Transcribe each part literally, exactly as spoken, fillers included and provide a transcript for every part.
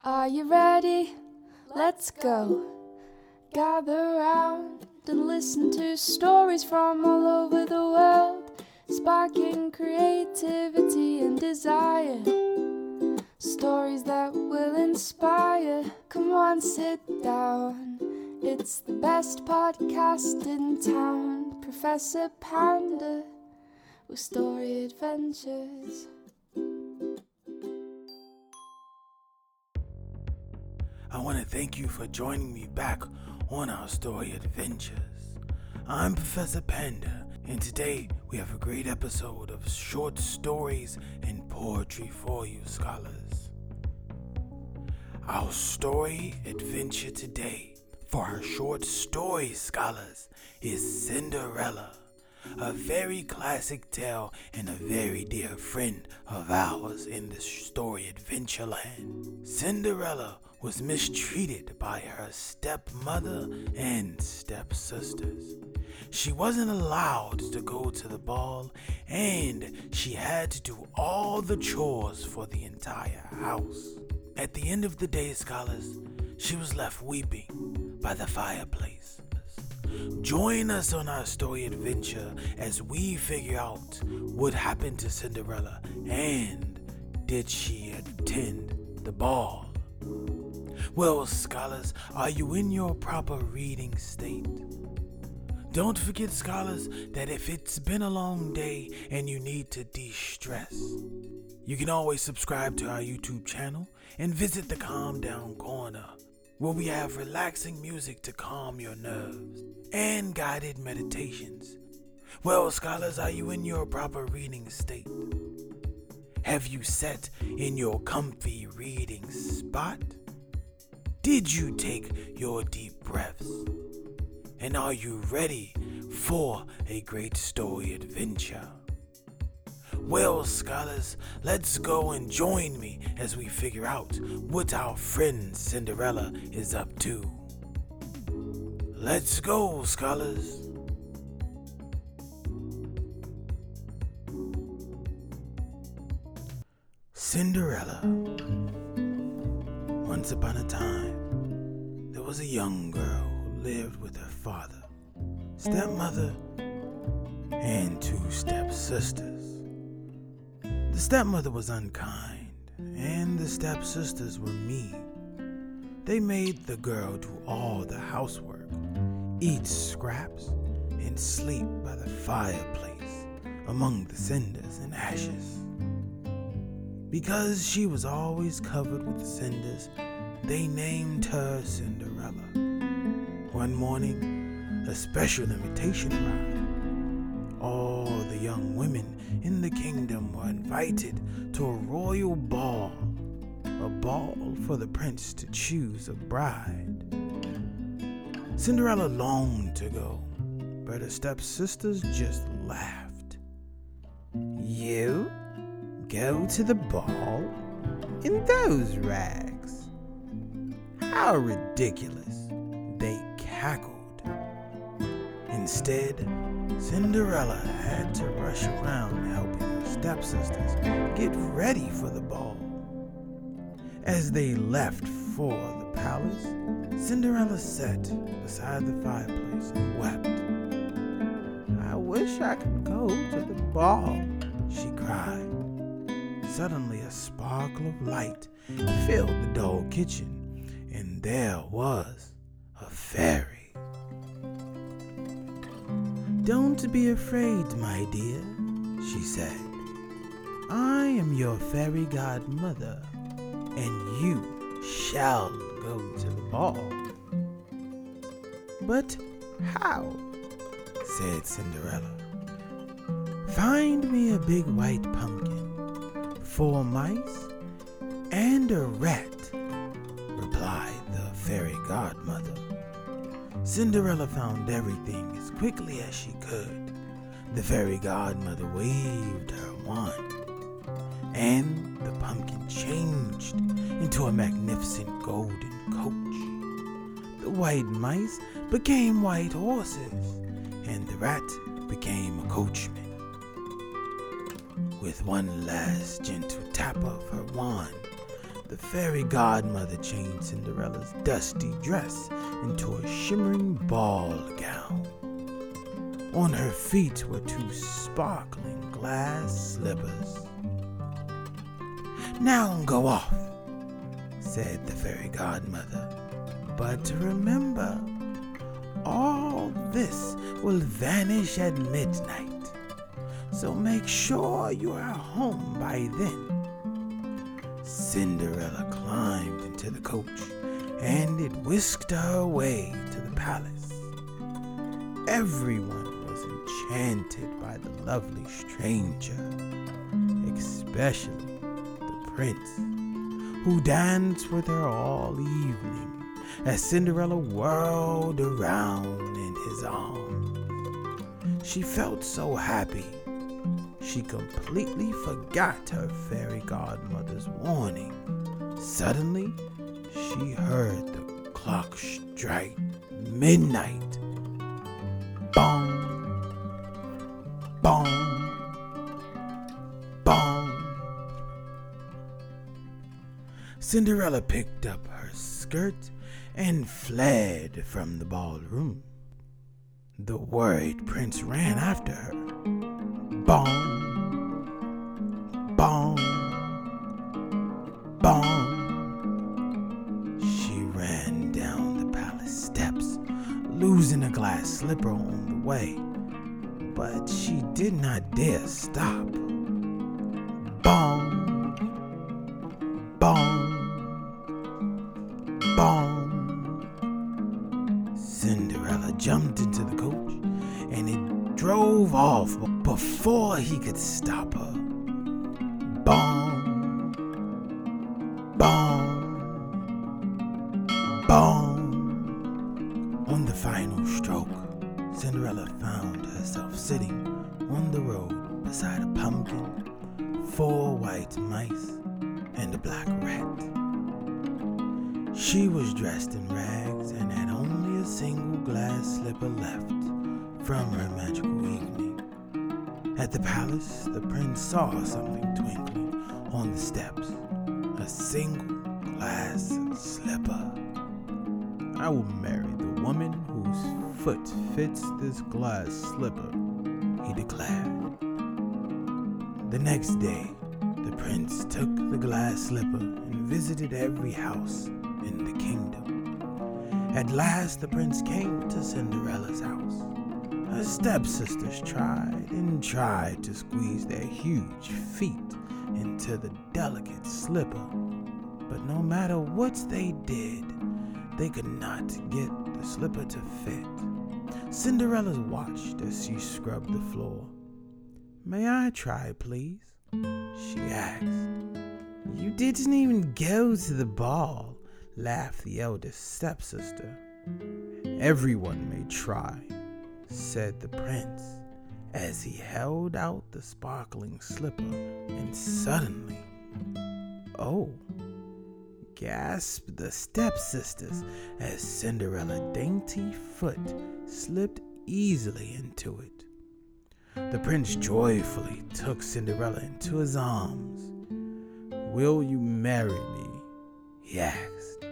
Are you ready? Let's go. Gather round and listen to stories from all over the world, sparking creativity and desire. Stories that will inspire. Come on, sit down. It's the best podcast in town. Professor Panda with Story Adventures. I want to thank you for joining me back on our Story Adventures. I'm Professor Panda, and today we have a great episode of short stories and poetry for you, scholars. Our story adventure today for our short story, scholars, is Cinderella, a very classic tale and a very dear friend of ours in the story adventure land. Cinderella was mistreated by her stepmother and stepsisters. She wasn't allowed to go to the ball, and she had to do all the chores for the entire house. At the end of the day, scholars, she was left weeping by the fireplace. Join us on our story adventure as we figure out what happened to Cinderella and did she attend the ball. Well, scholars, are you in your proper reading state? Don't forget, scholars, that if it's been a long day and you need to de-stress, you can always subscribe to our YouTube channel and visit the Calm Down Corner, where we have relaxing music to calm your nerves and guided meditations. Well, scholars, are you in your proper reading state? Have you sat in your comfy reading spot? Did you take your deep breaths? And are you ready for a great story adventure? Well, scholars, let's go and join me as we figure out what our friend Cinderella is up to. Let's go, scholars. Cinderella. Once upon a time, there was a young girl who lived with her father, stepmother, and two stepsisters. The stepmother was unkind, and the stepsisters were mean. They made the girl do all the housework, eat scraps, and sleep by the fireplace among the cinders and ashes. Because she was always covered with cinders, they named her Cinderella. One morning, a special invitation arrived. All the young women in the kingdom were invited to a royal ball, a ball for the prince to choose a bride. Cinderella longed to go, but her stepsisters just laughed. You? Go to the ball in those rags? How ridiculous, they cackled. Instead, Cinderella had to rush around helping her stepsisters get ready for the ball. As they left for the palace, Cinderella sat beside the fireplace and wept. I wish I could go to the ball, she cried. Suddenly, a sparkle of light filled the dull kitchen, and there was a fairy. Don't be afraid, my dear, she said. I am your fairy godmother, and you shall go to the ball. But how? Said Cinderella. Find me a big white pumpkin, four mice, and a rat, replied the fairy godmother. Cinderella found everything as quickly as she could. The fairy godmother waved her wand, and the pumpkin changed into a magnificent golden coach. The white mice became white horses, and the rat became a coachman. With one last gentle tap of her wand, the fairy godmother changed Cinderella's dusty dress into a shimmering ball gown. On her feet were two sparkling glass slippers. "Now go off," said the fairy godmother. "But remember, all this will vanish at midnight, so make sure you are home by then." Cinderella climbed into the coach, and it whisked her away to the palace. Everyone was enchanted by the lovely stranger, especially the prince, who danced with her all evening as Cinderella whirled around in his arms. She felt so happy, she completely forgot her fairy godmother's warning. Suddenly, she heard the clock strike midnight. Bong, bong, bong. Cinderella picked up her skirt and fled from the ballroom. The worried prince ran after her. Bong, bong, bong. She ran down the palace steps, losing a glass slipper on the way, but she did not dare stop. Bong, bong, bong. Cinderella jumped into the coach, and it drove off before he could stop her. Bong, bong, bong. On the final stroke, Cinderella found herself sitting on the road beside a pumpkin, four white mice, and a black rat. She was dressed in rags and had only a single glass slipper left from her magical evening. At the palace, the prince saw something twinkling on the steps. A single glass slipper. "I will marry the woman whose foot fits this glass slipper," he declared. The next day, the prince took the glass slipper and visited every house in the kingdom. At last, the prince came to Cinderella's house. Her stepsisters tried and tried to squeeze their huge feet into the delicate slipper, but no matter what they did, they could not get the slipper to fit. Cinderella watched as she scrubbed the floor. "May I try, please?" she asked. "You didn't even go to the ball," laughed the eldest stepsister. "Everyone may try," said the prince as he held out the sparkling slipper, and suddenly, "Oh!" gasped the stepsisters as Cinderella's dainty foot slipped easily into it. The prince joyfully took Cinderella into his arms. "Will you marry me?" he asked.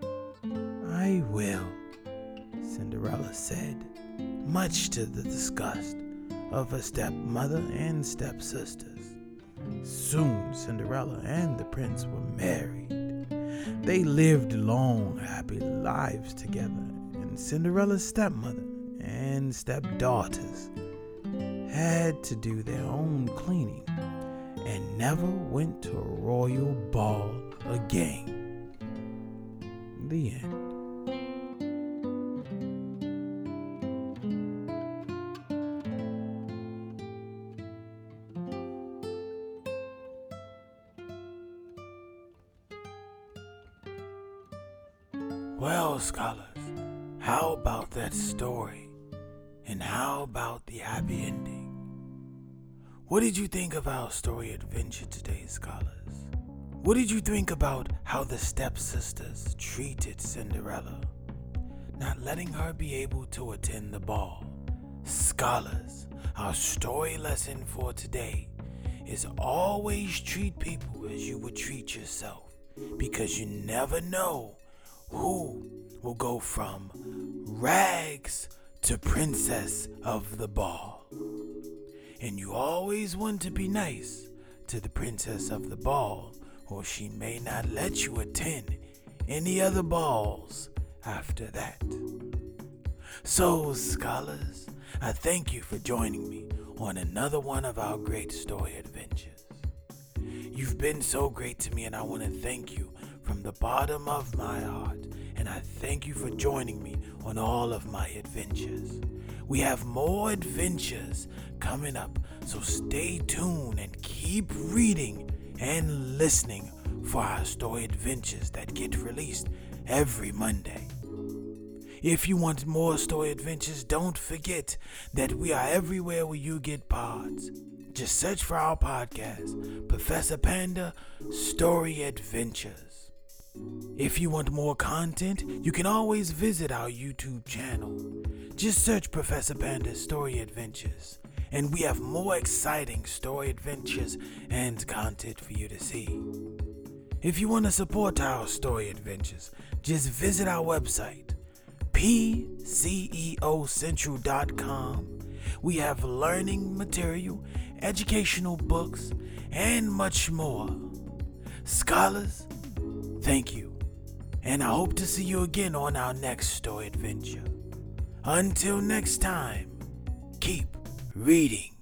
"I will," Cinderella said, much to the disgust of her stepmother and stepsisters. Soon Cinderella and the prince were married. They lived long, happy lives together, and Cinderella's stepmother and stepdaughters had to do their own cleaning and never went to a royal ball again. The end. Well, scholars, how about that story? And how about the happy ending? What did you think of our story adventure today, scholars? What did you think about how the stepsisters treated Cinderella, not letting her be able to attend the ball? Scholars, our story lesson for today is always treat people as you would treat yourself. because you never know who will go from rags to princess of the ball. And you always want to be nice to the princess of the ball, or she may not let you attend any other balls after that. So, scholars, I thank you for joining me on another one of our great story adventures. You've been so great to me, and I want to thank you from the bottom of my heart, and I thank you for joining me on all of my adventures. We have more adventures coming up, so stay tuned and keep reading and listening for our story adventures that get released every Monday. If you want more story adventures, don't forget that we are everywhere where you get pods. Just search for our podcast, Professor Panda Story Adventures. If you want more content, you can always visit our YouTube channel. Just search Professor Panda Story Adventures, and we have more exciting story adventures and content for you to see. If you want to support our story adventures, just visit our website, P C E O Central dot com. We have learning material, educational books, and much more. Scholars, thank you, and I hope to see you again on our next story adventure. Until next time, keep reading.